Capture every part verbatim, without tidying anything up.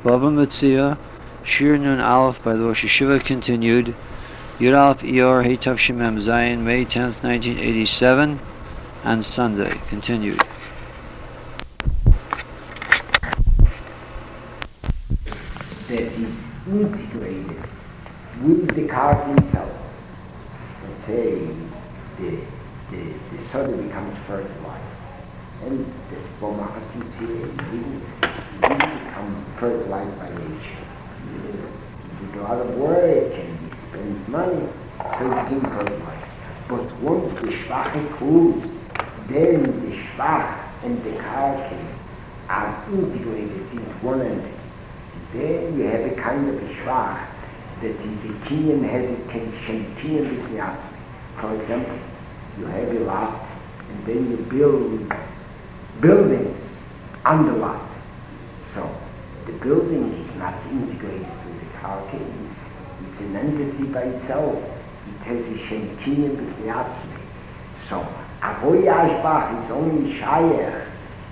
Baba Metzia, Shir Nun Aleph by the Rosh Yeshiva continued. Yud Aleph Iyar Heitav Shemem Zayin, May tenth, nineteen eighty-seven, and Sunday continued. That is integrated with the card itself. Let's say the the the soda becomes fertilized, and the spermatozoa didn't become fertilized by nature. You do a lot of work and you spend money, so it became fertilized. But once the schwache proves, then the schwach and the karkin are integrated in one entity. Then you have a kind of a schwach that is a kinyan has a kinyan between us. For example, you have a lot and then you build buildings on the lot. So the building is not integrated with the karkin. It's, it's an entity by itself. It has a kinyan between us. So avoy ashbach is only shayach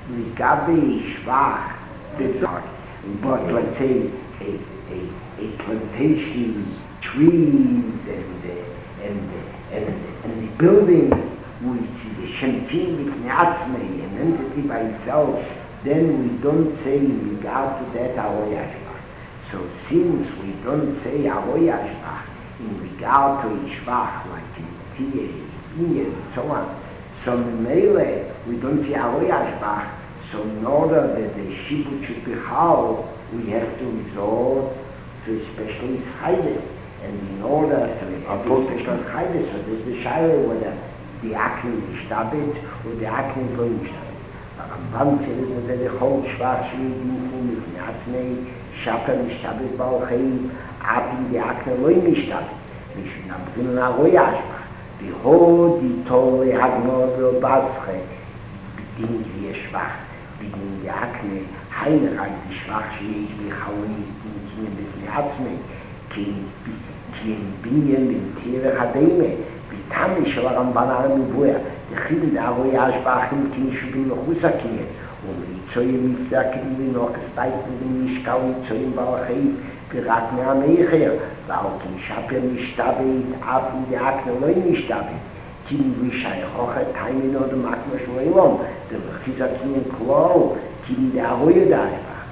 ligabe schwach betzar. But let's say a, a, a plantation, trees, and uh, and uh, and and the building, which is a shenkin b'kneatzmei, an entity by itself, then we don't say in regard to that avoy ashbach. So since we don't say avoy ashbach in regard to ishbach, like in Tiye, Inyan, and so on, so in Mele we don't say avoy ashbach. So in order that the shibud should be how, we have to resort to a specialist chaydes. And in order to have a specialist chaydes, so there's the shayre whether the acne is shtabit or the acne is not shtabit. Ramban says that the whole shvach shmidin with natzmei shaper mishtabit ba'olchei api the acne loy mishtabit. We should not begin on avoy ashbach. Behold the tole hagnor v'obasche bedin wie shvach. Wegen der Akne, heinerheit die Schwachschläge, wie Chaunis, die Kien mit Neatzme, Kien Binyen mit Tere Chademe, wie Tamish, aber Ramban Aramubuya, die Chil der Avoy Ashbach im Kien Shubin Chusakien, und die Zoye mit der Kien, wie noch gesteigten, wie Nishkau, die Zoye im Balachei, Pirat Mea Mecher, weil Kien Shaper Nishtabit, ab in der Akne, Loi Nishtabit, Kien Vishai Choche, Taimin oder Makma Shloilom, der Chizakin Klo, Kien der Ahoye da Ashbach.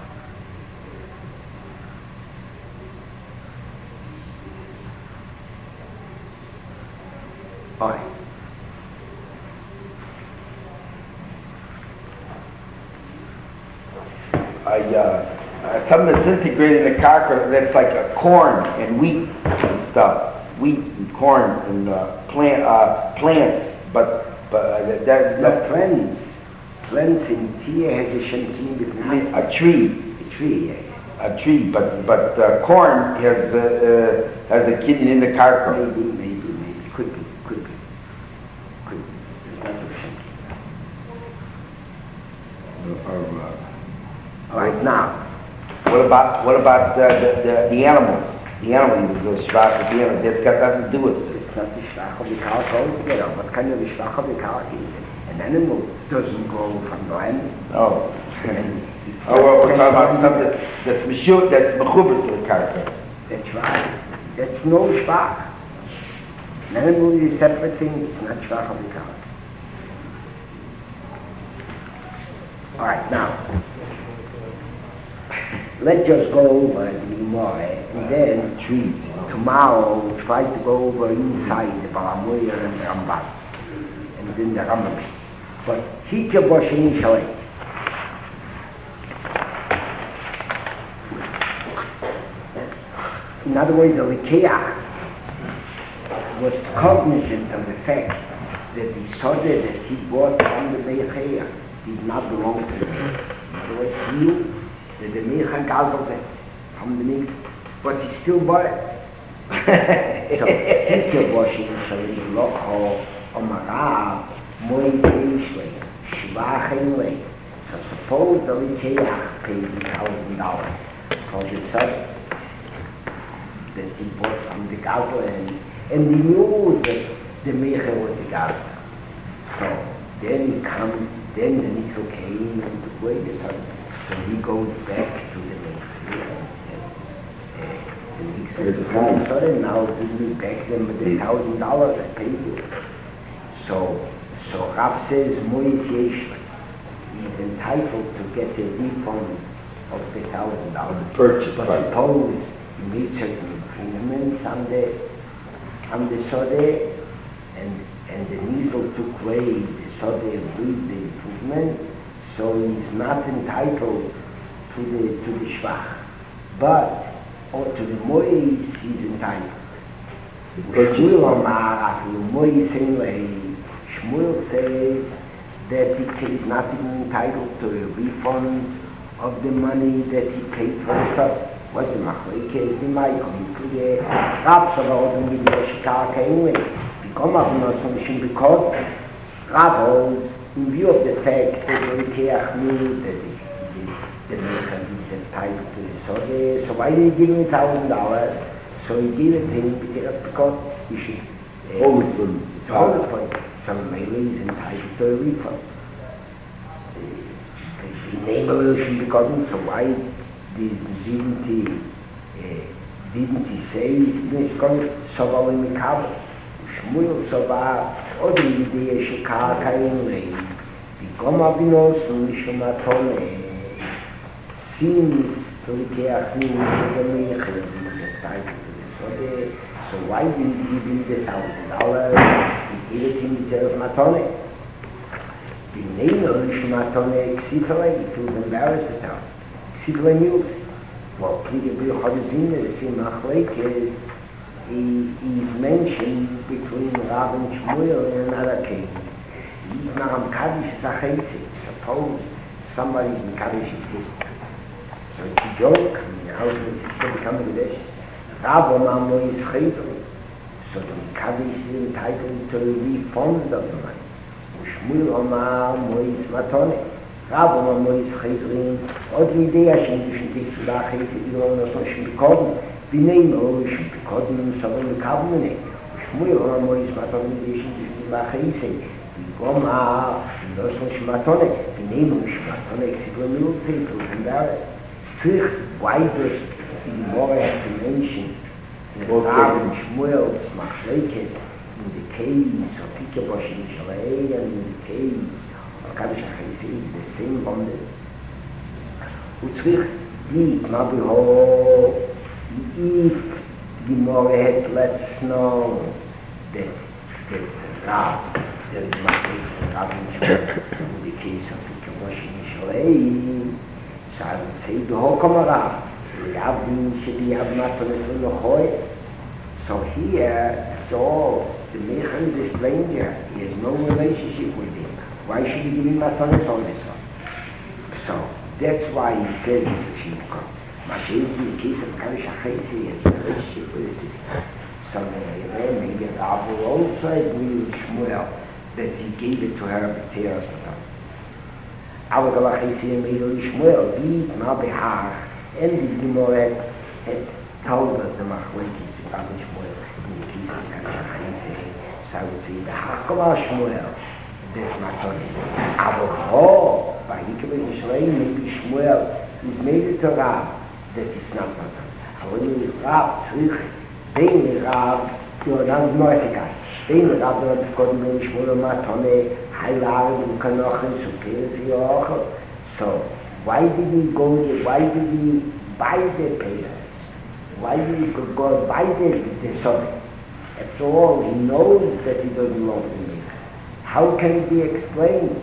Oi. I, uh, uh, something that's integrated in a karka, that's like a corn and wheat and stuff. Wheat and corn and uh, plant, uh, plants, but, but uh, that, that, The plants, plants in Tia has a shenkin between a tree, a tree, yeah. a tree, but but uh, corn has uh, uh, has a kidney in the karka. Maybe, maybe, maybe, could be, could be, could be. There's not a shenkin. Or, uh, All right, now, what about what about uh, the, the the animals? The animal is a shvach of the animal. That's got nothing to do with it. it's not the shvach of the cow altogether. What kind of a shvach of the cow is? An animal doesn't grow from the land. Oh. And it's Oh, well, we're not talking about just stuff that's that's meshut, that's mechuber to the karka. That's right. That's no shvach. An animal is a separate thing. It's not shvach of the cow. All right, now. Let's just go over the Gemara, and then Trees. tomorrow we'll try to go over inside the Balamoyer and the Ramban, and then the Rambam. But Hikya Boshin Shalek. In other words, the Likeach was cognizant of the fact that the soda that he bought from the Beichea did not belong to him. In other words, he knew that the Meicha guzzled it from the mix, but he still bought it. So, Hikya Boshin Shalek Lokho Omarav Moizei Shvach. So suppose the Likeach paid a thousand dollars for the soda that he bought from the Gaza, and, and he knew that the Mecher was the Gaza. So then he comes, then the Nixel came and took away the son. So he goes back to the Meicher. And he said, sorry, now give me back them the thousand dollars I paid you. So, so Rav says, Mois Yeshli, he's entitled to get a refund of the thousand dollars. Purchase but price. suppose he made certain improvements on the, on the Sode, and, and the Nizel took away the Sode with the improvement, so he's not entitled to the, to the Shvach. But, or to the Mois, he's entitled. Shmuel Amar, to the Mois anyway, Shmuel says that he is not even entitled to a refund of the money that he paid for himself. What the Machleke, the Michael, the Rav Sarod, and the Shikaka anyway. Become of us from the Shimbikot, Rav in view of the fact that the Keach knew that the Mechan is entitled to the Sode, so why did he give him a thousand dollars? So he gave it to him because he should hold it for him. Hold it for him. So Mele is entitled to a refund. The name of it should be gotten, so why didn't he, uh, didn't he say he's going to Sova Lemikabel? Shmuel Sova, other idea Shikaka anyway, become Abinos and Shumatone, seems to the Keachim and the Mechel is entitled to the Sode, so why didn't he give him the thousand dollars? He gave it him the Matone. The name of the Matone, Xifele, he feels embarrassed to tell. Xifele Mules. Well, Pliga Bil Chodezin, the same Machlek is, he is mentioned between Rav and Shmuel in another case. He's not Kaddish Zachesi. Suppose somebody in Kaddish his sister. So it's a joke. I mean, how does the sister become a Kaddish? Rav Omamo is Chesri. So the Kaddish is entitled to a refund of the money. Shmuel Omamo is Matone. Rav Omamo is Chesri. Od idea shem should take to that Chesri, you don't know, so should be called. The name of it should be called in some of the Kabbalah. Shmuel Omamo is Matone, the should be that Chesri. Goma, das von Schmatone, die nehmen Schmatone, ich will nur sehen, du sind da, sich weiter die Morge zu Menschen, in Raven, Schmuel, Smachleikes, in the caves, of Tikabosh, in Shalei, and in the caves, of Kaddish HaChaisi, the same bondage. Und sich blieb, Mabiho, if die Morge had let us know that, that Rav, there is nothing in the case of the Kamosh Nishalei. So I would say the whole Kamara, Rabin should be Abmaton the Hoy. So here, so the Mechan is a stranger, he has no relationship with him. Why should he give him Matonis on this one? So that's why he said this is Shimko. Mashiach in the case of Kaddish HaChaisi, he has a relationship with his sister. So maybe the Abu also agreed with Shmuel that he gave it to her at the hospital. Aber galach is hier mit Shmuel, wie na behag, and the Gemara had told us the Machleki to Rabbi Shmuel in the case of Kaddish, so I would say the Hakala Shmuel, that's not only. Aber oh, by Hikabin Yisrael, maybe Shmuel is made it to Rab that it's not not only. When you Rab, Tzrich, then Rab, you're not Moisikai. Then Rab not got me Shmuel Matone, Hailar, and Kanochin, Superior, Yochel. So, why did he go there? Why did he buy the payers? Why did he go buy the, the son? After all, he knows that he doesn't love the Maker. How can it be explained?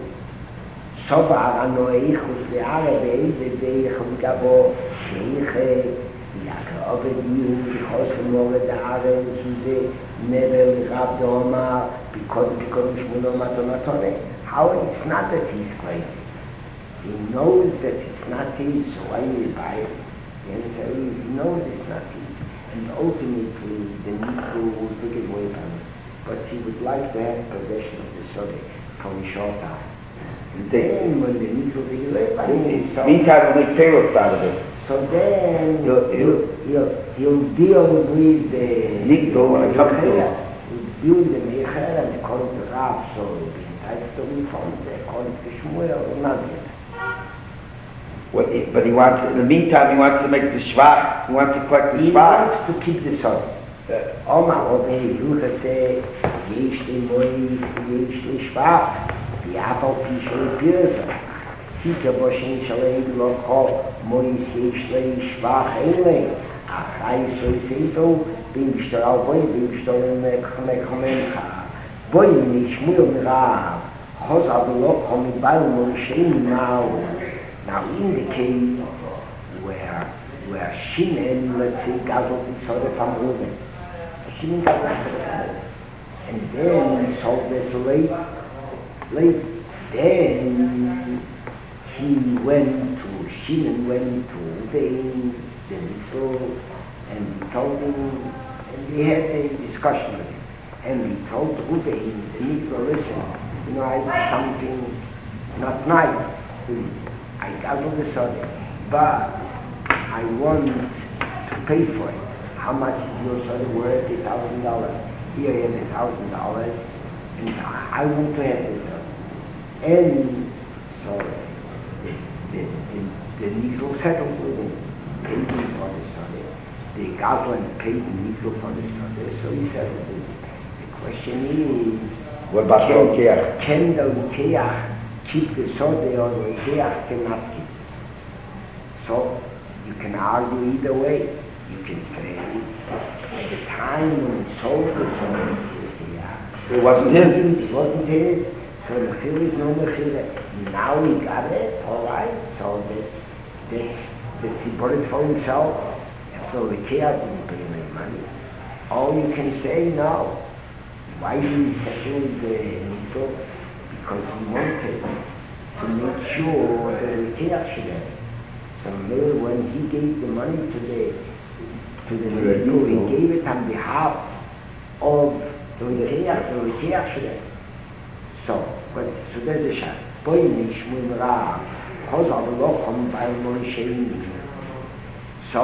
Sobar anoeichus le'are ve'ede ve'echum gabo she'iche yaka oved yihu v'chosem oved ha'are v'suze nevel rav do'omar because because Shmuel Matone. How it's not that he's crazy. He knows that it's not his, so why will he buy it? The answer is he knows it's not his. And ultimately the Nifu will take it away from him. But he would like to have possession of the Sode for a short time. And then when the Nifu take it away from him, so meantime we'll make payroll out of it. So then he'll, he'll, he'll, he'll deal with the Nifu when it comes to it. He'll deal with the Mecher and according to Rav, so he'll be entitled to refund. According to Shmuel, will not be. What, but he wants, in the meantime, he wants to make the shvach. He wants to collect the He shvach. wants to keep the son. Oma Obe, Hilcha say, Yesh le Mois, Yesh le Shvach, Yafal Pishle Pirza. Tika Boshin Shalei Loko, Mois Yesh le Shvach Ele. Achai Soy Seito, Bim Shtaral Boy, Bim Shtaral Mechomencha. Boy Nishmul Mirav, Chosa Loko Mibal Moishein Now. Now in the case where where Shimon, let's say, Gazot is sort of from Reuben. Shimon got back to the family. And then he sold it to late. Late. Then he went to, Shimon went to the, the Mitzvah, and he told him, and they had a discussion with him. And he told Reuben, the Mitzvah, listen, you know, I did something not nice to you. I guzzle the soda, but I want to pay for it. How much is your soda worth? A thousand dollars. Here is a thousand dollars, and I want to have this soda. And so the the the, the Nixel settled with him, paid him for the soda. The guzzler paid the Nixel for the soda, so he settled with him. The question is, What about the Rokeach? Can the Rokeach keep the soda or the Rokeach cannot keep it? So you can argue either way. You can say at the time when he sold the soda, It wasn't his. It wasn't his. So the mechila is no mechila. Now he got it, all right. So that's that's that's he bought it for himself. After the Rokeach didn't pay him any money. Or you can say no. Why did he settle the Nixel? Because he wanted to make sure that the Rokeach should have it. So when he gave the money to the to the Nixel, he gave it on behalf of the Rokeach, the Rokeach should have it. So, but so there's a shot. Boy Nishmul Ra, Chozal Lochem by Moishein. So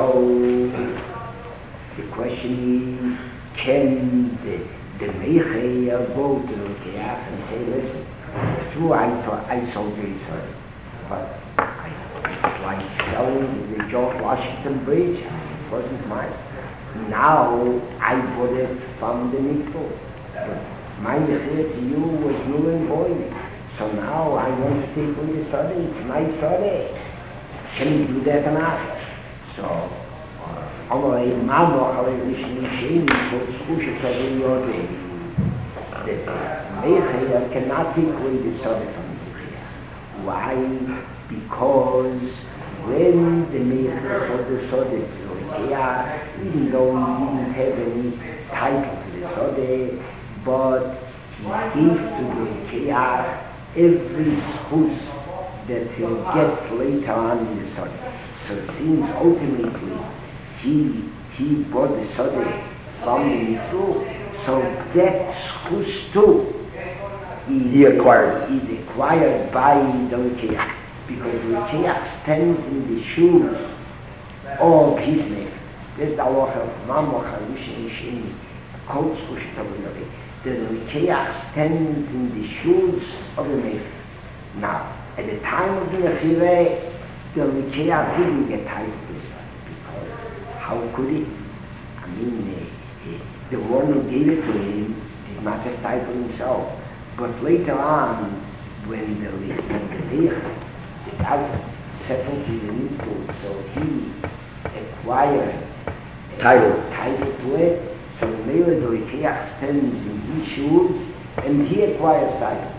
the question is, can the the Meichei go to the Rokeach and say, listen, it's true I thought I sold you soda, but I, it's like selling the George Washington Bridge. It wasn't mine. Now I bought it from the Nixel. But my Meichei to you was null and void. So now I want to take away the soda. It's my soda. Can you do that or not? So, Amalei Mamo Chalei Rishon told Skusha Tzaviyodei that Meichei cannot take away the soda from the Meichei. Why? Because when the Meichei sold the soda to the Meichei, even though he didn't have any title to the soda, but he gave to the Meichei every schus that he'll get later on in the soda. So since ultimately he he bought the soda from the Nixel, so that schus too is, He acquired. is acquired by the Rokeach, because the Rokeach stands in the shoes of his neighbor. There's the halacha of Mamloch HaRishon Sheni, Kol Schus Tabuyodi. The Rokeach stands in the shoes of the neighbor. Now, at the time of the Mechireh, the Rokeach didn't get title to this, because how could he? I mean, uh, uh, the one who gave it to him did not have title himself. But later on, when the when the Leich, the Gazan, settled to the Nixel, so he acquired uh, Title. title to it. So Mele the Rokeach stands in his shoes, and he acquires title.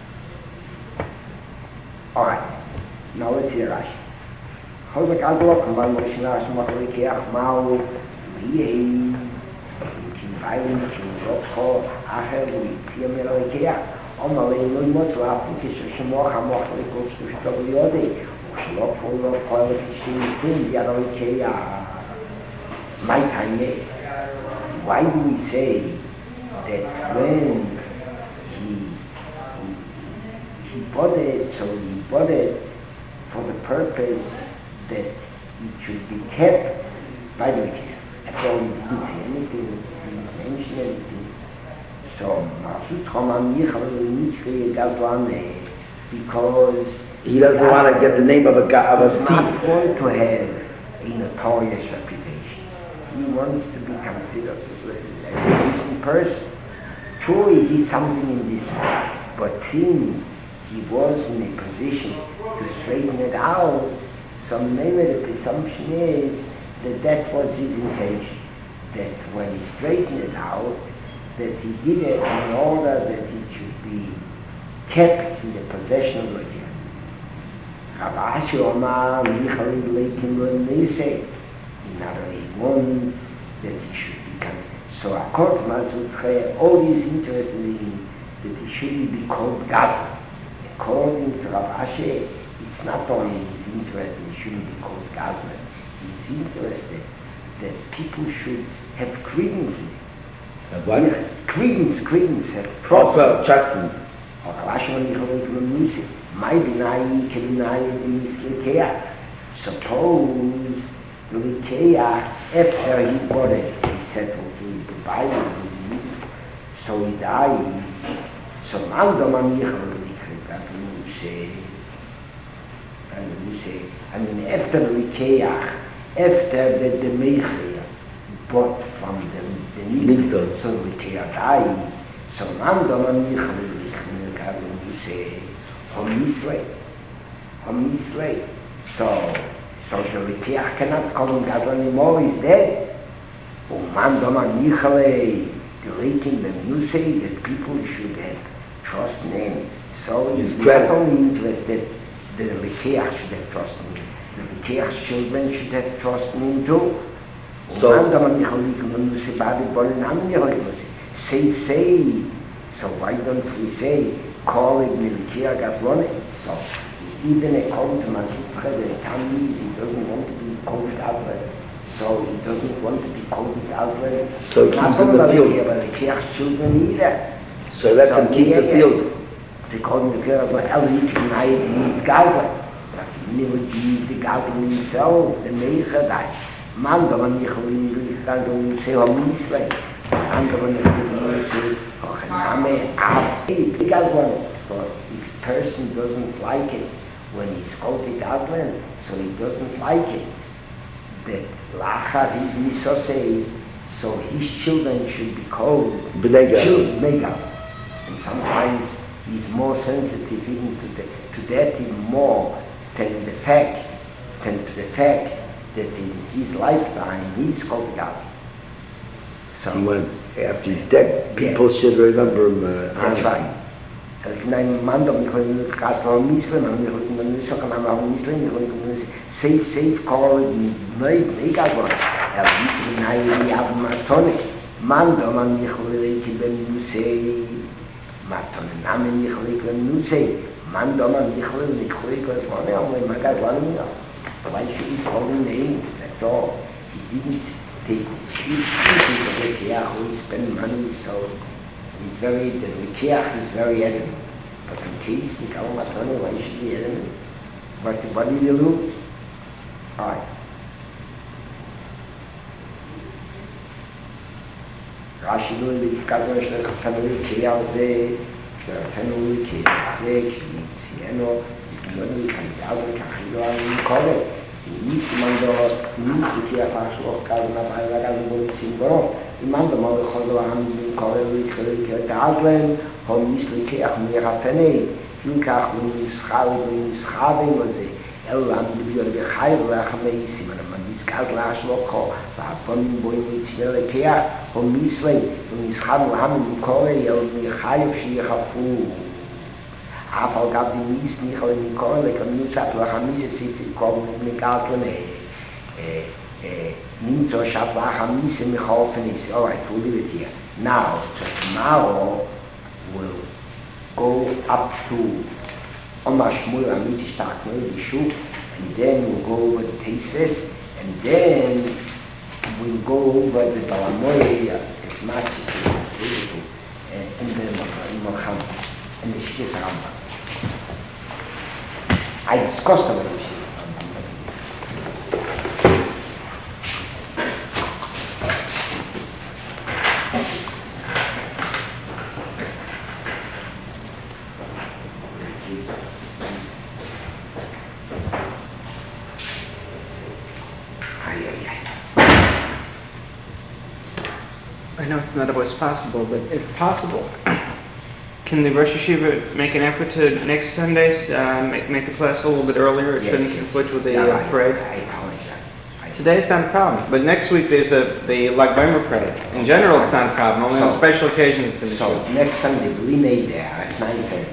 All right. Now let's hear Rashi. Chozak Adlok, and by Moshe Rashi, Rokeach Mao, Lies, Kinvayim, Kinrotzcho, Acher, Litzia Mele Rokeach, Omalei Loi Motzu, Afukish, Shemoch, Amoch, Lekot, Shtushtav Yodei, Shlok, Folok, Folok, Shtim, Tim, Yad Rokeach. My time, why do we say that when he, he, he bought it, so he bought it for the purpose that it should be kept by the Rokeach? After all, he didn't say anything, he didn't mention anything. So, Masut Chomam Yichal Nichri Gazlane, because He doesn't want to get the name of a guy, of a He does thief. not want to have a notorious reputation. He wants to be considered as a, as a decent person. True, he did something in this way, but since he was in a position to straighten it out, so maybe the presumption is that that was his intention. That when he straightened it out, that he did it in order that he should be kept in the possession of the Jew. Rav Ashi Omar, Michal Leikim Le'Nisei, in other words, he wants that he should become. So according to Mazutche, all he is interested in that he shouldn't be called Gaza. According to Rav Ashi, it's not only he's interested he shouldn't be called Gaza, he's interested that people should have credence in it. What? Yeah, credence, credence, have trust. Also, trust him. Suppose the Likeach, after he bought it, he settled to buy it, so he died. So Mandaman Yichel say, and we say, and then after the Likeach, after the, the Meichel bought from the, the Nidl, so the Likeach died. So Mandaman Yichel you say, Homisle, Homisle. So, so the Likeach cannot call him Gazlan anymore, he's dead. Umandaman Yichale, the Laking, the you say that people should have trust in him. So he's not only interested that the Likeach should have trust in him, the Likeach's children should have trust in him too. Umandaman Yichale, you say, Badi Bolinam Yichale, say, say. So why don't we say, call it Milikia Gazlone? So even according to Mazutche, the Tamiz, he doesn't want to be called Gazlone. So he doesn't want to be called Gazlone. So he not keeps in the only field. Milikia, but the Kiach's children either. So let him keep the field. They call him the Kiach, El Yiknai means Gazlone. But he would be the Gazlone himself, the Meicha died. Mandaman Yichel, Gazlone, you say, Homisle. Mandaman Yichel, you say, Name Ab. Big Gazlan. But if a person doesn't like it when he's called the Gazlan, so he doesn't like it, that Lachar is Misosei, so his children should be called Bnei Megal. And sometimes he's more sensitive even to, the, to that even more than the fact, than to the fact that in his lifetime he's called the Gazlan. So When after he's dead, people yeah. should remember him. Uh, That's right. Nein, man, doch, ich will nicht Gazlan Muslim, ich will nicht sagen, I'm a Muslim, ich will nicht safe, safe call it, nein, nicht Gazlan. Er liegt in Nein, die haben Martone. Man, doch, man, ich will nicht, wenn du sei, Martone, Namen, ich will nicht, wenn du sei. Man, doch, man, ich will nicht, ich will nicht, Gazlan, ja, aber ich mag Gazlan nicht. Why should he call him names? That's all. He didn't take he's speaking of the Likeach who he spent money, so he's very, the Likeach is very adamant. But in case you come at all, why should he be adamant? But what did you do? Alright. Rashi lo Likeach is a family Likeach ze, a family Likeach ze, Kimitzieno, Kimitzieno, Kimitzieno, Kimitzieno, Kimitzieno, nicht man da nicht die Erfahrung kann man bei der ganzen Symbol ich man da mal gerade haben die Kollegen die Tageln haben nicht die auch mehr hatten viel kach und schau und schau und sie elan die wir geheim lachen ist man man nicht ganz lasch noch war von boy mit der Kea und misle und schau haben die Kollegen und die heim sie hafu aber gab die Mies nicht in die Kohle, kann nicht sagen, wir haben diese Sitte kommen mit Garten, äh, äh, nimmt so Schatz, wir haben diese mich hoffen ist, all right, we'll leave it here. Now, so tomorrow, we'll go up to Omar Shmuel, Amit Ishtak, the Shuk, and then we'll go over the Tesis, and then we'll go over the Balamoy, as much as possible, and then Mohammed, and the Shikis Rambam. I discussed about this. Ay, ay, ay. I know it's not always possible, but if possible, can the Rosh Yeshiva make an effort to next Sunday uh, make, make the class a little bit earlier? It Yes, shouldn't yes. conflict with the No, uh, I- parade. I apologize. I- Today's not a problem, but next week there's a the Lag B'omer parade. In general, it's not a problem. Only on So- special occasions it's an So issue. next Sunday, we made there at nine thirty.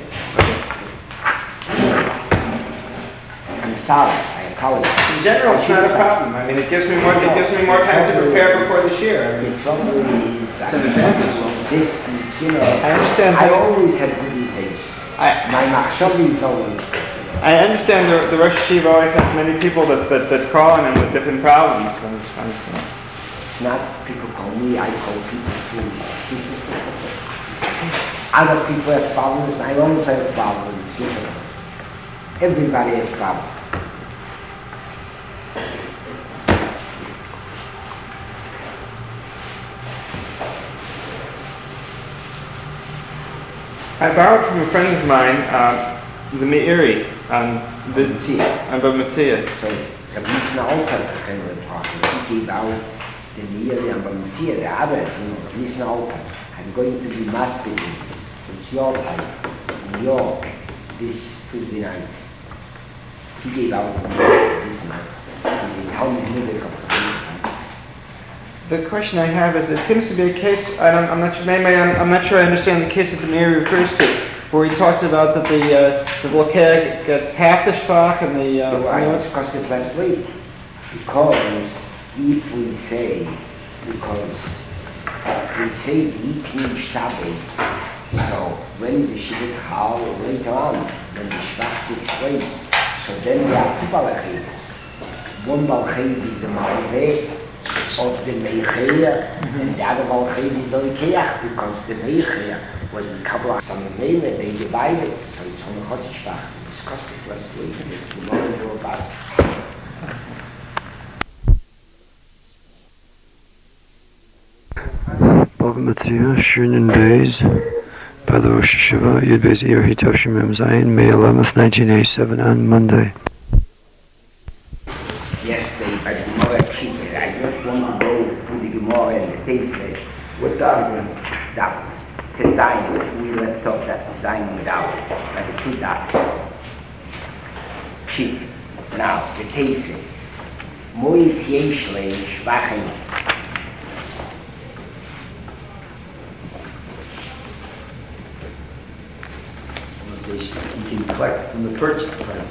I'm sorry, I apologize. In general, it's not a problem. I mean, it gives me more. It gives me more time to prepare before this year. I mean, It's always, It's an advantage. distance, you know. I understand I that- always have good intentions. I My machshav is always, I understand the, the Rosh Yeshiva always has many people that, that, that call on him with different problems. So it's fine. it's not people call me, I call people too. Other people have problems, I always have problems, you know. Everybody has problems. I borrowed from a friend of mine uh, the Meiri on this Metzia. on Bava Metzia. So, so wie ist ein Alter, können wir talking. Ich gebe auch den Miriam beim Zier, der Arbeit, wie ist ein Alter. I'm going to be masculine. It's your time, in York, this Tuesday night. He gave out this night. He said, how many minutes The question I have is, it seems to be a case. I don't, I'm not sure. Maybe I'm, I'm not sure. I understand the case that the Meiri refers to, where he talks about that the uh, the Volkei gets half the shvach and the. Uh, So I discussed it last week. Because if we say, because we say the Eating Shabbat, so when the Shabbat Chal later on, when the Shvach takes place, so then we have two Balachayas. One Balachayas is the Malveh of the Meicheya, and the other Balachayas is the Lekeach, because the Meicheya was the Kabbalah. Some of them, they divided, so it's on the Chotz Shvach. We discussed it last week, and it's the more robust. Bava Metzia, Shunin Beis, by the Rosh Yeshiva, Yud Beis Iyar Hitav Shemem Zayin, May eleventh, nineteen eighty-seven, on Monday. Yesterday, by the Gemara Kippur, I just want to go to the Gemara and the Teisles. What does That, the sign, we left off that sign without, by the two dots. Pshit. Now, the Teisles. Mois yesh le shvachim. You can collect from the purchase price.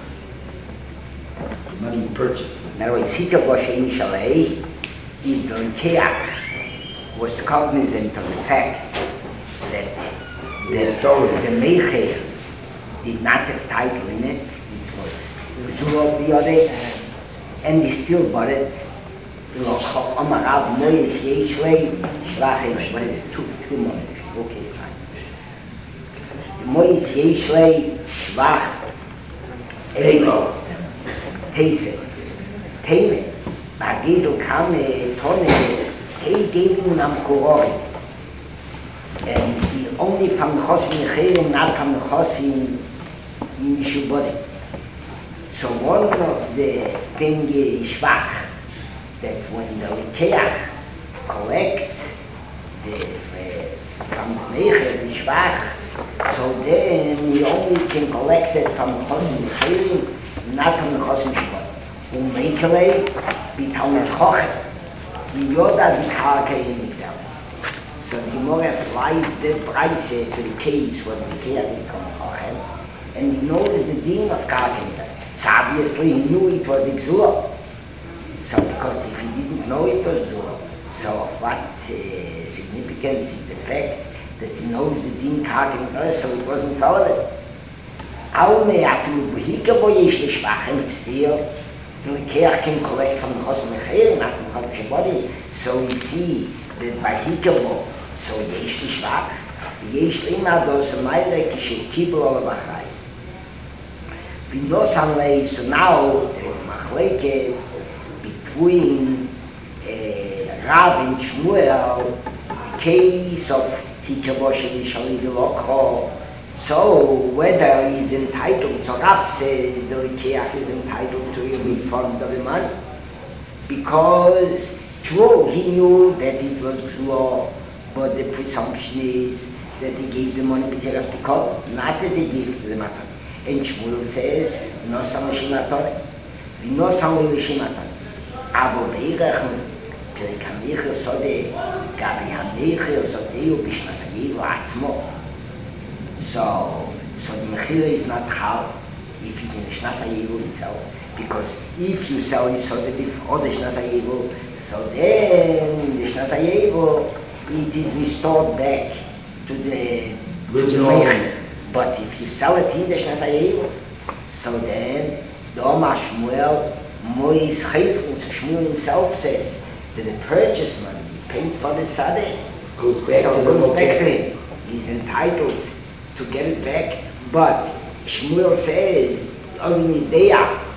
The money you purchased. In other words, Hita Boshein Shalei is the Keach was cognizant of the fact that the story, the Meicher, did not have title in it. It was Zuro Biode, and he still bought it. Omarav Mois Yeshlei Shlachim, what is it? Two, two more. Okay, fine. Mois Yeshlei Shlach Ego Teses Teme Magizel Kame Tone He gave him am Kuroi, and he only from Chosin Cherim, not from Chosin Mishubori. So one of the things is Shvach, that when the Lekeach collects the from the Mecher, the Shvach, so then he only can collect it from Chosin Cherim, not from the Chosin Mishubori. Um Mekele, die Talmud Chochet, die Yoda die Karke in themselves. So the Gemara applies the price to the case where the Lekeach becomes Chochet, and he knows the deen of Karke in themselves. So obviously he knew it was Exur. So because if he didn't know it was Exur, so what uh, significance is the fact that he knows the deen Karke in themselves, so it wasn't relevant. How may I do Behika bo yesh the Shvachem still? The Lekeach can collect from the Chosin Mecher, not from the Chosin Body. So we see that by Hikabo, so yesh the Shvach, yesh lima dos a Meile kishe Kibel ala Bachai. So now there is machlekes between uh, Rav and Shmuel, the case of Hikaboshe Yishalid Lokho. So whether he is entitled, so Rav said the Lekeach is entitled to a refund of the money. Because, true, he knew that it was law, but the presumption is that he gave the money b'teras pikol, not as a gift to the matan. And Shmuel says, no samashim atore, no samashim atore. Avo beirachim, פרק המחיר סודה, גבי המחיר סודה הוא בשנס היבו עצמו. So, so the mechir is not hal if you can shnas hayivu itself, because if you sell the soda before the shnas hayivu, so then the shnas hayivu it is restored back to the original. But if you sell it in the shnas hayivu, so then the Omar Shmuel Mois Cheskin, so Shmuel himself says that the purchase money paid for the sadeh Goes back so to the goes back to local. him. He's entitled to get it back, but Shmuel says on the day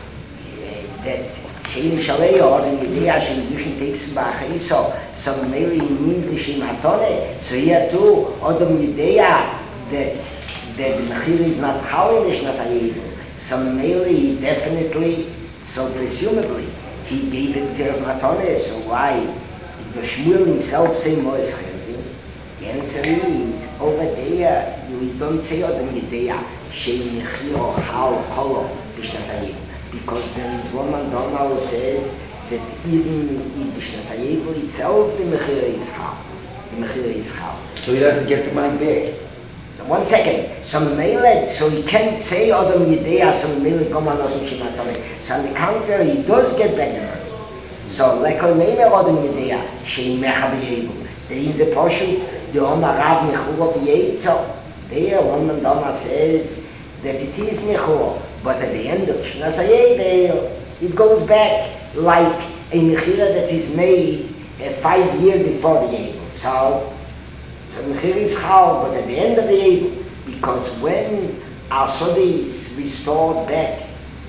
that Shein Shalei or in the day she usually takes back so some maybe in English in Atone. So here too, on the day that that the mechir is not chalish nasayid. Some maybe definitely, so presumably he gave it to his matone. So why? The Shmuel himself say Mois Chesed. The answer is, over there, you don't say on the day, Shein Mechiro Chal Kolo B'Shnas because there is one man Donna who says that even in B'Shnas itself, the Mechiro is Chal. The Mechiro is Chal. So he doesn't get the money back. One second. Some Meled, so he can't say Adam Yedea, some Meled come on Osam Shimatone. So on the contrary, he does get back the money. So, like a name of Adam Yedea, Shein Mecha B'Yevu. There is a portion, the Omar Rav Mechuro B'Yetzo. There, one man Doma says that it is Mechuro, but at the end of Shnas HaYedel, it goes back like a Mechira that is made uh, five years before the Yedel. So, so Mechir is Chal, but at the end of the Yedel, because when our Sodi is restored back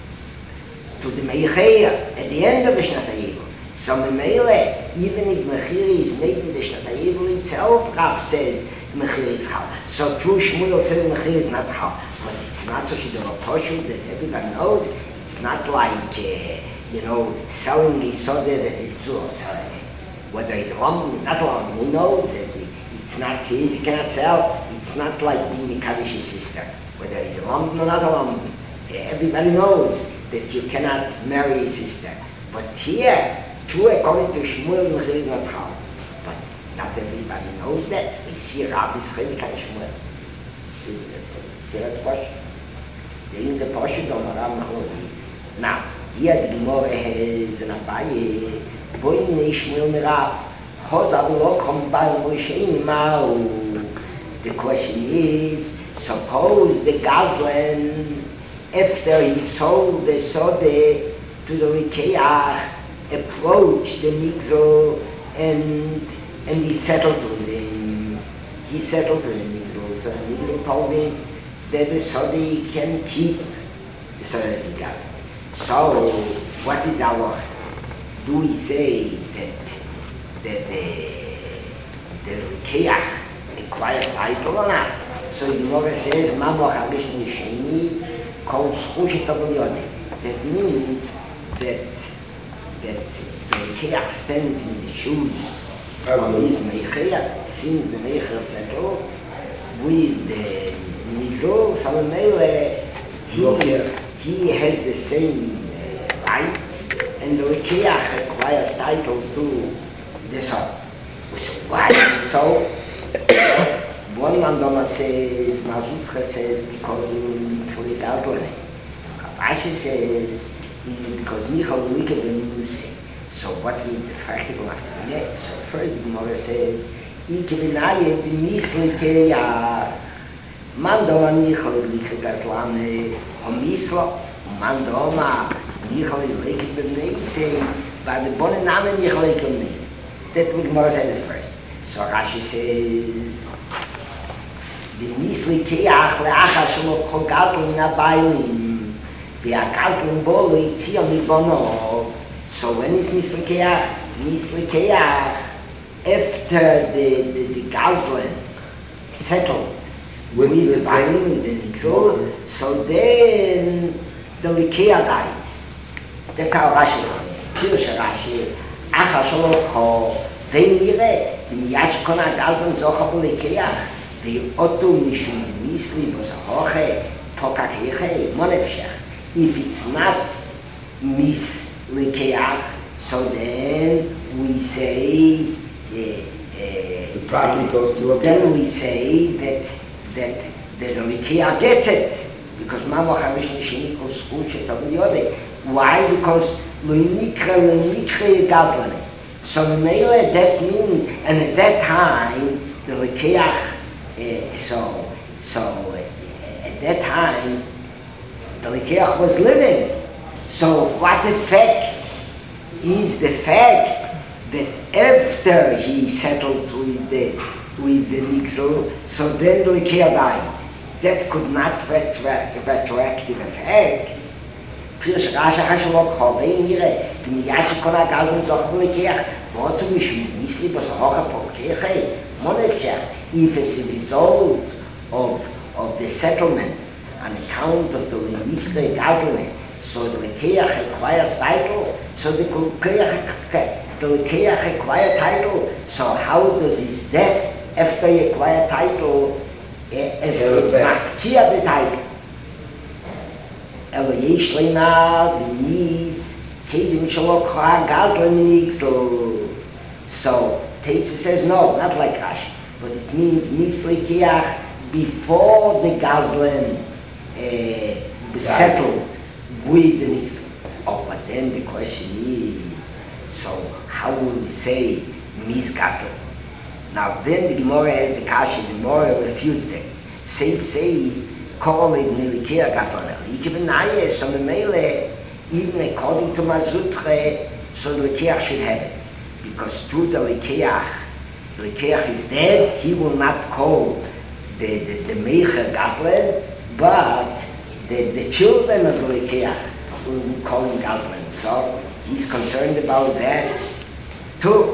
to the Meicheya at the end of the Shnas HaYedel, so Meile, even if Mechir is made in the Shnas HaYedel itself, Rav says Mechir is Chal. So true, Shmuel says Mechir is not Chal, but it's not such a Poshut that everybody knows. It's not like, uh, you know, selling the Soda that is true. So, uh, whether it's wrong, not wrong, he knows that it's not his, he cannot sell. It's not like being a Kaddish sister. Whether it's wrong or not wrong, everybody knows that you cannot marry a sister. But here, true, according to Shmuel, Mechir is not Chal. But not everybody knows that. We see Rabbi Chelik and Shmuel. See, that's the question. There is a portion of Rabbi Mechir. Now, here the Gemara has an Abaye, Boin Shmuel Merav, Choz Avlo Kombal Moshe Imau. The question is, suppose the Gazlan, after he sold the Sode to the Rikeach, approached the Migzol and and he settled with him. He settled with the Migzol. So the Migzol told him that the Sodi can keep the Sodi that he got. So, what is our? Do we say that that the the Rikeach acquires title or not? So the Gemara says, Mamo Chavish Nisheni Kol Schush Tavulyodi. That means that that the Rikeach stands in the shoes of his Meicheya, since the Meicheya settled with the Mizol Salamele, he, he has the same uh, rights, and the Rikeach acquires title to the son. Why? So, one Mandama says, Mazutra says, because for the Gazlan. Rashi says, because Michal Rike ben so what's the practical after? So first the Gemara says, Ike benaye b'misli keya Mandoma Michal Rike Gazlan Homislo Mandoma Michal Rike ben by the Bonen Namen Michal Rike ben That what Gemara says first. So Rashi says, the misli keach leachar shelo kol gazlan nabayim, ve'agazlan bo lo yitzia mibono. So when is misli keach? Misli keach after the the, the gazlan settled with, with the bayim, with the nixol, so then the Rikeach died. That's how Rashi says. Pirush Rashi, Acha Shalokho, Vein Yireh, Im Yashkon HaGazlan Zocha B'Lekeach, Ve'otu Mishum Misli V'Zohoche, Pokak Yeche, Monefshach. If it's not Mislekeach, so then we say, uh, uh, The property goes to a then we say that that that the Lekeach gets it. Because Mamo Chavish Nishini equals Ushet of the other. Why? Because Lunikra Lunikra Gazlane. So Mele that means, and at that time, the Lekeach, uh, so, so uh, at that time, the Lekeach was living. So what effect is the fact that after he settled with the, with the Nixel, so then the Lekeach died. That could not retroact, retroactive effect. Pirush Rashi Hashalok Chovein Yireh, the Miyashi Kona Gazlan Zoch B'Lekeach, Votu Mishum Misli B'Zohocha Pokache, Monefshach. If as a result of, of the settlement on account of the Limikre Gazlan, so the Lekeach acquires title, so the Lekeach the Lekeach acquire title, so how does his death after he acquire title it mafkia the title? Elo yesh leina v'nis kedim shalok ha'gazlan nixel. So Teisha says no, not like Rashi, but it means mislekeach before the gazlan uh, settled with the nixel. Oh, but then the question is, so how would we say mis gazlan? Now then the Gemara has the Kashi, the Gemara refutes them. Say, say, call it Nilikia Gazlan. Even Naya, so the Mele, even according to Mazutre, so the Lekeach should have it. Because through the Lekeach, the Lekeach is dead, he will not call the, the, the Meicher Gazlan, but the, the children of the Lekeach will call him Gazlan. So he's concerned about that too.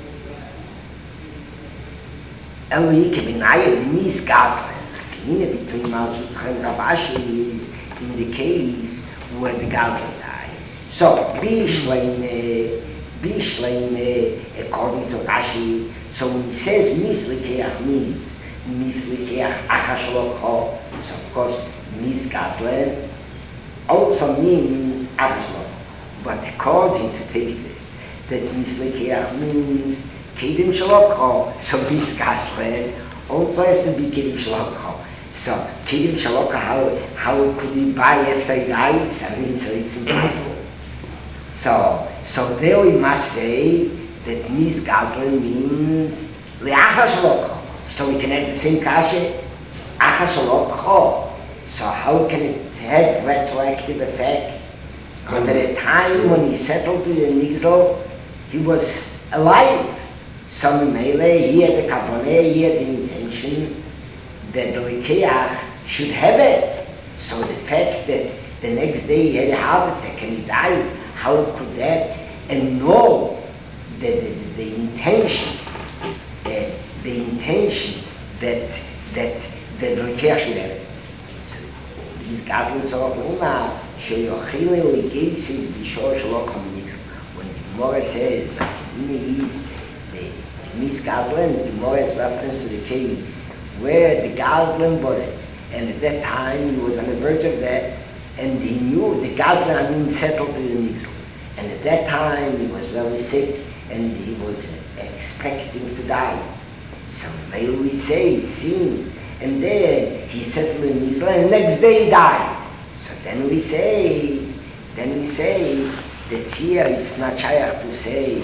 Eloike Benaya Nis Gazlan. Between Malzut and Ravashi is in the case where the Gazlan died. So Bishleine, Bishleine, according to Rashi, so when he says Mislekeach means Mislekeach Achashlokho, so of course Nis Gazlan also means Achashlokho. But according to Teislis, that Mislekeach means Kedim Shalokho, so Nis Gazlan also has to be Kedim Shalokho. So Kedim Shalokho, how, how could he buy after he dies? I mean, so it's impossible. So, so there we must say that Nis Gazlan means Le'acha Shalokho. So we can have the same kasha, Acha Shalokho. So how can it have retroactive effect? Because at the time when he settled with the Nigzel, he was alive. So Mele, he had the Kavaneh, he had the intention that the Lekeach should have it. So the fact that the next day he had a heart attack and he died, how could that annul the, the, the intention, uh, the intention that that the Lekeach should have it? So these Gazlan Tzorach Luma, Sheyochile Legeitzi B'Shor Shalokho Nixel. When the Gemara says that he is Mis Gazlan, the Gemara's reference to the case where the Gazlan bought it. And at that time he was on the verge of death, and he knew the Gazlan, I mean, settled in the Nixel. And at that time he was very sick and he was expecting to die. So may we say, it seems, and then he settled in Nixel and the next day he died. So then we say, then we say that here it's not shaykh to say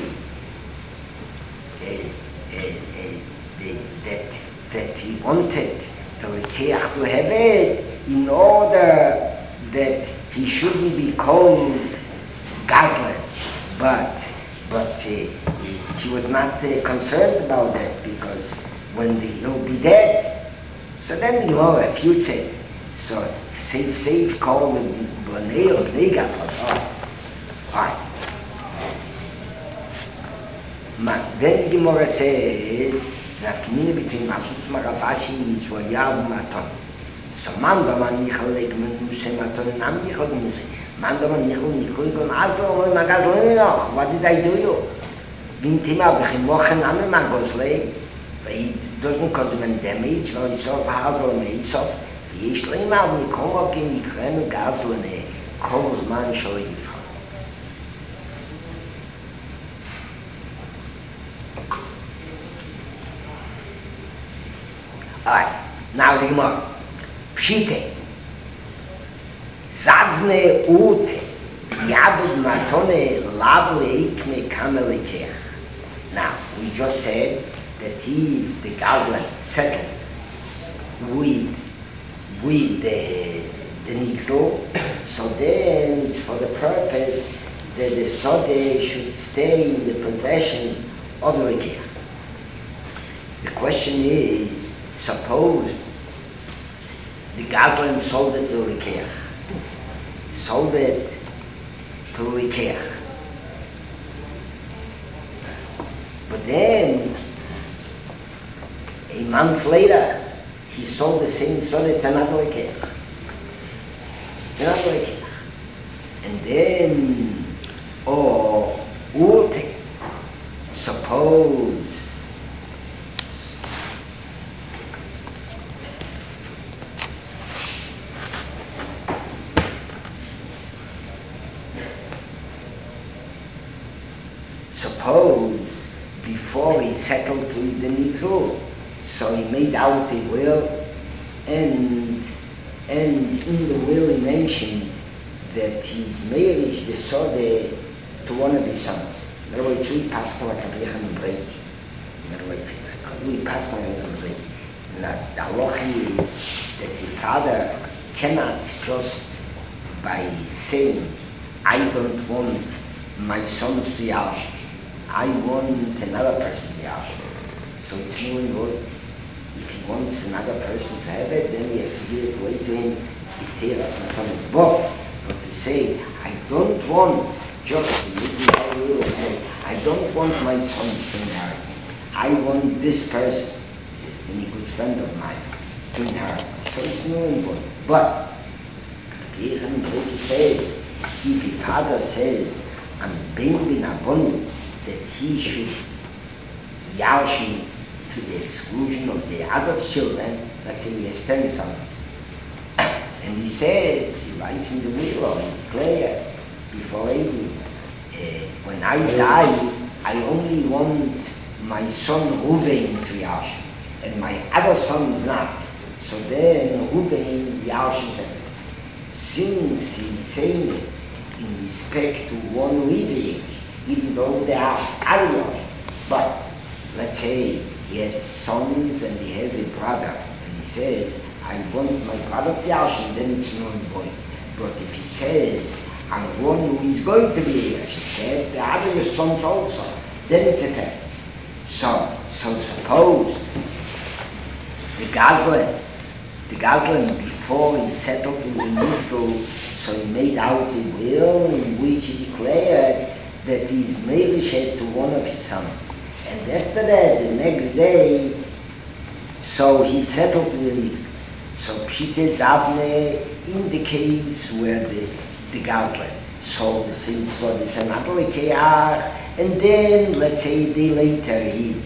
uh, Uh, uh, the, that, that he wanted the Lekeach to have it in order that he shouldn't be called Gazlan, but but uh, he, he was not uh, concerned about that because when the, he'll be dead. So then you know if you say so safe safe call the Bnei or Bnei Gazlan. Fine. Then the Gemara says that community between Malchus Maravashi is Ravashi Maton. So man ba man nichal leg men muse maton nam nichal muse. Mandaman Nichol Nichol Gon Aslo, my Gasolino, what did I do you? Bintima Bechim Wochen Ame Magosle, he doesn't cause him any damage, or he saw Hazel and he saw, he is lame out, we come up in the Krem Gasolene, calls man showing. Alright, now the Gemara. Pshite. Zavne ute. Yabud matone lavle ikme kamelikeach. Now, we just said that he, the Gazlan, settles with, with the, the Nixel, so then it's for the purpose that the Sode should stay in the possession of the Rikeach. The question is, suppose the Gazlan sold it to Rikeach, sold it to Rikeach, but then a month later he sold the same Sode to another Rikeach, another Rikeach, and then, or Urte, suppose Suppose before he settled with the Nizul, so he made out a will, and and in the will he mentioned that he's married the Sode to one of his sons. In other words, we passed on a Kablechem and break. In other words, we passed on a break. And that the halacha is that the father cannot just by saying, I don't want my sons to Yash, I want another person to Yash. So it's no good. If he wants another person to have it, then he has to give it away to him. But, but to say, I don't want just, say, I don't want my sons to inherit. I want this person, a good friend of mine, to inherit. So it's no important. But, he says, if the father says, I'm being bin Aboni, that he should Yashim to the exclusion of the other children, let's say he has ten sons. And he says, he writes in the will, or he declares before eighty, uh, when I die, I only want my son Ruben to Yashim, and my other sons not. So then Ruben Yashim said, since he's saying it in respect to one reading, even though they are other, but let's say he has sons and he has a brother, and he says, I want my brother to Yashim, then it's no point. But if he says, I'm one who is going to be here, she said, the other sons also, then it's a fact. So, so suppose the Gazlan, the Gazlan before he settled in the neutral, so he made out a will in which he declared that he's Melished to one of his sons. And after that, the next day, so he settled with him. So Pshite Zavne indicates where the, the Gazlan sold the same for the Tanatoli Keach, and then, let's say a day later, he,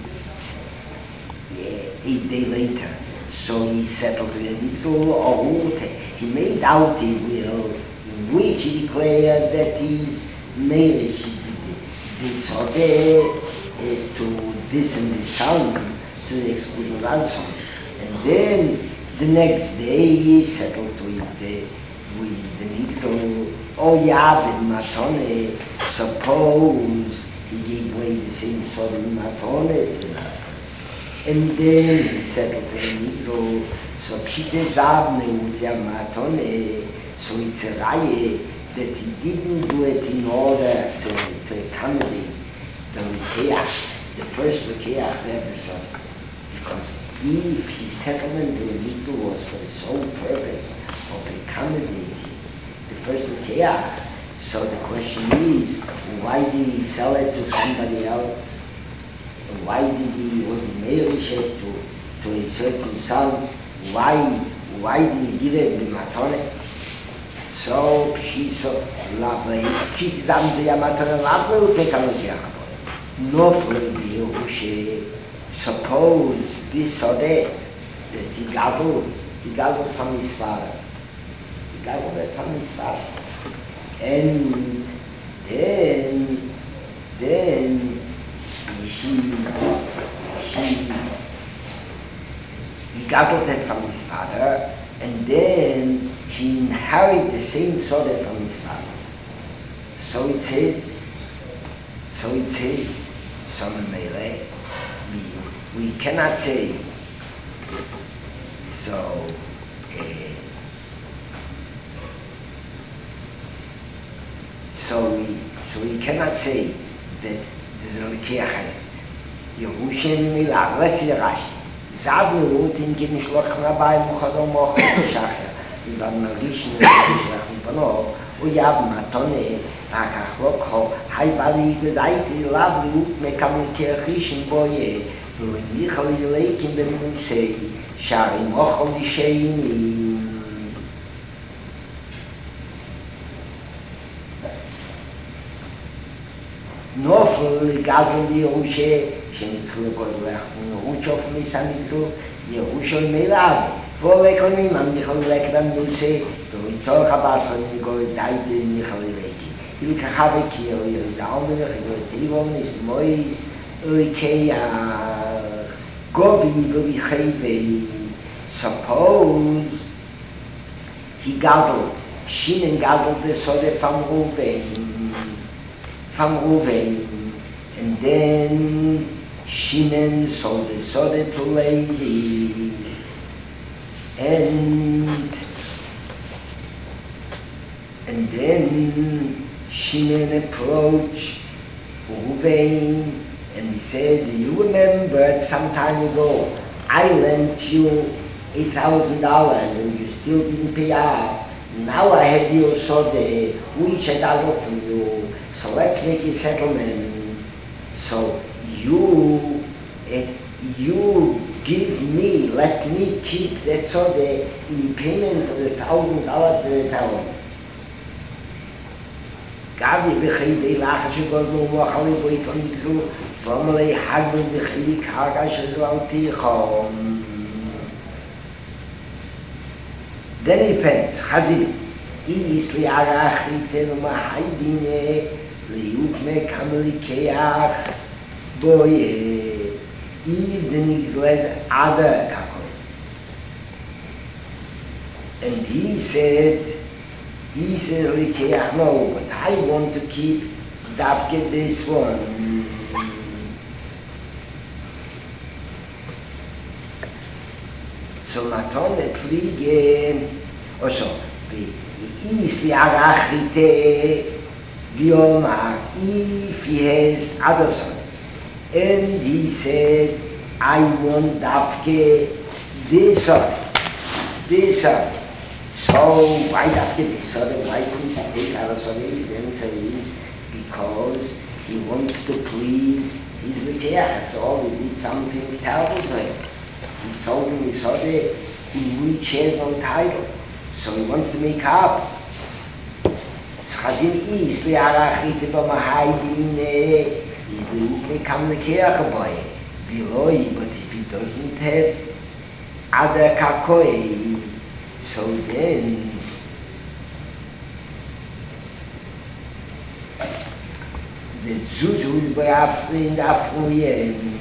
yeah, a day later, so he settled with Nitzul or Ute. He made out a will in which he declared that he's Meilish this or that uh, to this and this son, to the exclusion of other sons. And then the next day he settled with the with the Nitzul or Yabed Matone. Suppose he gave away the same sort of Matone to another. And then he settled with the Nitzul. So Pshite Zavne with Matone. So it's a raye that he didn't do it in order to, to accommodate the Rikeach, the first Rikeach episode. Because if his settlement in the Nitzul was for the sole purpose of accommodating the first Rikeach, so the question is, why did he sell it to somebody else? Why did he, was he married to, to a certain son? Why, why did he give it to Matone? So she's so lovely. She's under Yamata lovely will take a look at her. No for you, she suppose this or that, that he guzzled, he guzzled from his father. He guzzled it from his father. And then, then he, he, he guzzled it from his father, and then he inherited the same sort of from his father. So it says, so it says, some Mele, we, we cannot say, so, uh, so we, so we cannot say that there's a Lekeach. Yerushin Milah, let's see Rashi. Zavlu thinking Shloch Rabbi Muchadom Moch Shacher. We are Marishin Shloch Banov. We have Matone. Akachlokho. Hai Bali Gedaiti Lavlu Mekam Lekeachishin Boye. When Michal Yleikin Ben say Shari Mochol Yisheini. Nofel Gazon Yerushe. שנתחילו כל כך, ורוצ'וף מסניתו, ירושו מילאב, ואולקונים, המניחו לקדם נושא, ורוצ'וך הבאסר נגור דיידי ניחו ללקי. ילקחה בקיר, ירדאו מלך, ירדאו נסמויס, אויקי גובי וריחי suppose he guzzled, Shimon guzzled the soda from Reuven, from Reuven, and then Shimon sold the soda to Levi, and and then Shimon approached Reuven and he said, "Do you remember some time ago I lent you eight thousand dollars and you still didn't pay up? Now I have your soda, which I dazzle from you, so let's make a settlement. So you, uh, you give me, let me keep that soda in payment of the thousand dollars that I tell you." Gabi b'chidei lachashu gozlu mochali boiton yigzu v'amalei hagbu b'chidi karga shezru al tichom. Then he pent, Chazid, Is li'ara achriten u'mahaydine li'ukme kamelikeach boye Eden is led other kakois. And he said, he said, Likeach, no, but I want to keep Davke this one. So Maton the Pfliege, also, is the Arachite, Vioma, if he has other sons. And he said, I want Davke this one, this one. So why Davke this one? Why couldn't he take other sons? Then says, because he wants to please his Lekeach. That's all. He did something terrible to him. He sold him his soda in which he has no title. So he wants to make up. Chazin is le'arachite b'mahaydine is le'ukmekam lekeach boy. Below, but if he doesn't have other kakoi, so then the zuzu is be'afri in the afruyen.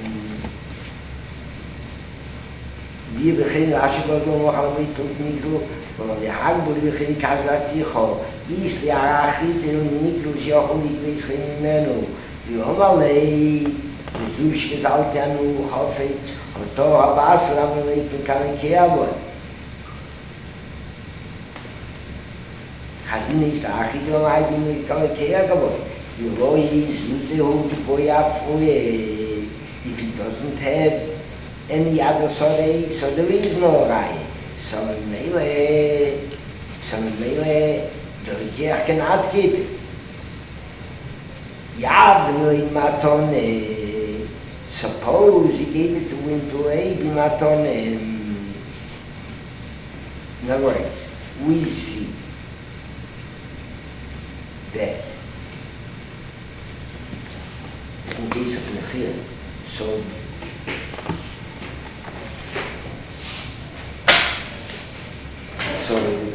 Wir beginnen als je dat nog al niet tot niet zo, want de handel begint kazaticho. Is de arachit en niet zo zo niet weet geen meno. Die allemaal de zusch is altijd nu hafet. En toch abas laten we niet kan keer worden. Hazin is de arachit en hij die niet kan keer worden. Die looi is zuze hoe te boya foe. If he doesn't have any other sorry, so there is no right. So Mele, so Mele, the Lekeach cannot keep it. Yavnu in Matone, suppose he gave it to him to Levi Matone. In other words, we see that in case of Nechir, so so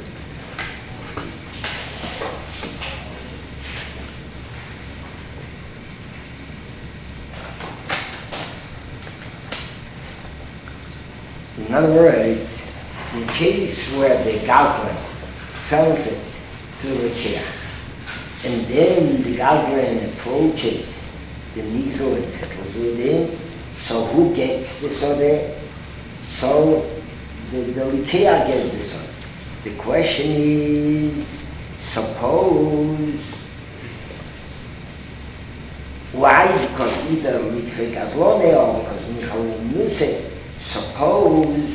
in other words, in case where the Gazlan sells it to the Kia, and then the Gazlan approaches the Nizal and settles with him, so who gets the Sodeh? So the, the Likea gets the Sodeh. The question is, suppose, why? Because either Mikre Gazlone or because Michal Nuse, suppose,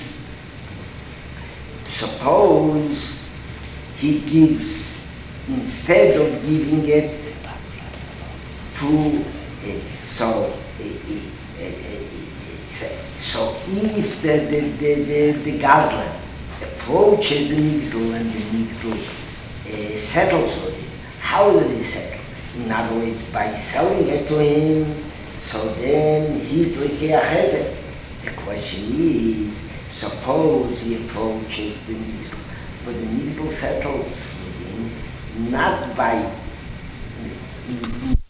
suppose he gives, instead of giving it to, uh, so, uh, uh, uh, so if the, the, the, the, the Gazlan approaches the Nigzel and the Nigzel uh, settles with it, how will he settle? In other words, by selling it to him, so then he's Likea Chesed. The question is, suppose he approaches the Nigzel, but the Nigzel settles with him not by